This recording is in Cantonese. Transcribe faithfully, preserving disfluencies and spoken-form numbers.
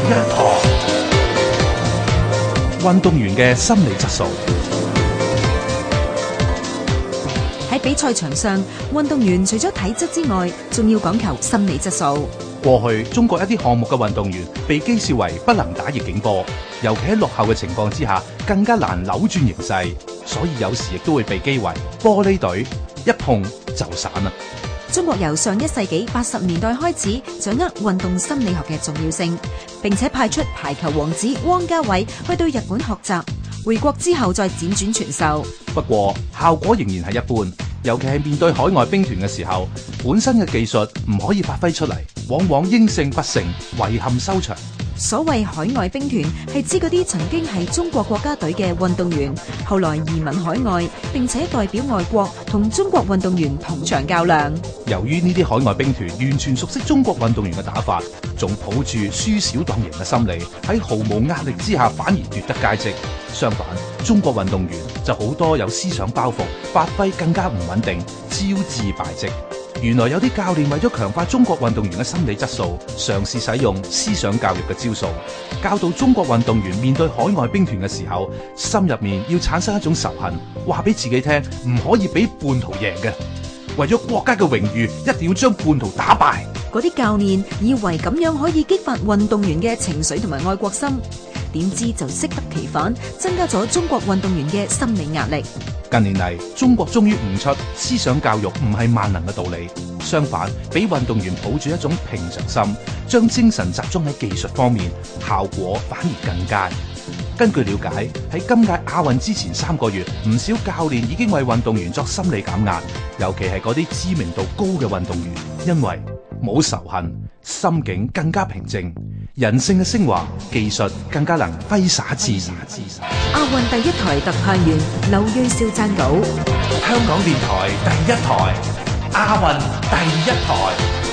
一台，運動員嘅心理質素。 喺比賽場上，運動員除咗體質之外，仲要講求心理質素。 過去中國一啲項目嘅運動員被譏笑為不能打逆境波，尤其喺落後嘅情況之下，更加難扭轉形勢，所以有時亦都會被譏為玻璃隊，一碰就散啦。 中國由上一世紀八十年代開始掌握運動心理學嘅重要性，並且派出排球王子汪家偉去對日本學習，回國之後再輾轉傳授。 不過效果仍然係一般，尤其係面對海外兵團嘅時候，本身嘅技術唔可以發揮出嚟，往往應勝不勝，遺憾收場。 所謂海外兵團係指嗰啲曾經係中國國家隊嘅運動員，後來移民海外，並且代表外國同中國運動員同場較量。 由於呢啲海外兵團完全熟悉中國運動員嘅打法，仲抱住輸少當贏嘅心理，喺毫無壓力之下反而奪得佳績。相反，中國運動員就好多有思想包袱，發揮更加唔穩定，招致敗績。原來有啲教練為咗強化中國運動員嘅心理質素，嘗試使用思想教育嘅招數，教導中國運動員面對海外兵團嘅時候，心入面要產生一種仇恨，話俾自己聽唔可以俾叛徒贏嘅，為咗國家嘅榮譽，一定要將叛徒打敗。 嗰啲教練以為咁樣可以激發運動員嘅情緒同埋愛國心，點知就適得其反，增加咗中國運動員嘅心理壓力。 近年嚟，中國終於悟出思想教育唔係萬能嘅道理，相反，俾運動員抱住一種平常心，將精神集中喺技術方面，效果反而更佳。根據了解，喺今屆亞運之前三個月，唔少教練已經為運動員作心理減壓，尤其係嗰啲知名度高嘅運動員，因為冇仇恨，心境更加平靜，人性嘅升華，技術更加能揮灑自如。 亞運第一台特派員劉銳紹撰稿。 香港電台第一台，亞運第一台。